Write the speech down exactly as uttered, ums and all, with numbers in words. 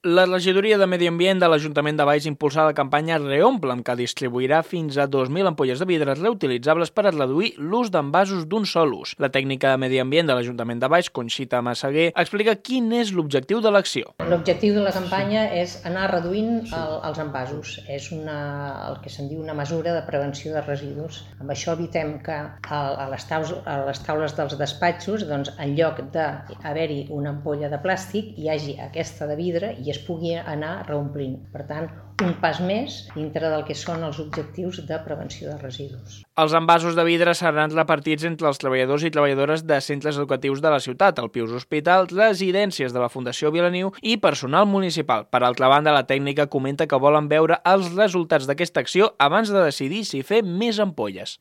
La regidoria de Medi Ambient de l'Ajuntament de Valls impulsa la campanya Reomple'm, que distribuirà fins a dos mil ampolles de vidre reutilitzables per a reduir l'ús d'envasos d'un sol ús. La tècnica de Medi Ambient de l'Ajuntament de Valls, Conxita Massaguer, explica quin és l'objectiu de l'acció. L'objectiu de la campanya és anar reduint el, els envasos. És una, el que se'n diu una mesura de prevenció de residus. Amb això evitem que a, a, les, taules, a les taules dels despatxos, doncs, en lloc d'haver-hi una ampolla de plàstic, hi hagi aquesta de vidre i es pugui anar reomplint. Per tant, un pas més dintre del que són els objectius de prevenció de residus. Els envasos de vidre seran repartits entre els treballadors i treballadores de centres educatius de la ciutat, el Pius Hospital, residències de la Fundació Vilaniu i personal municipal. Per altra banda, la tècnica comenta que volen veure els resultats d'aquesta acció abans de decidir si fer més ampolles.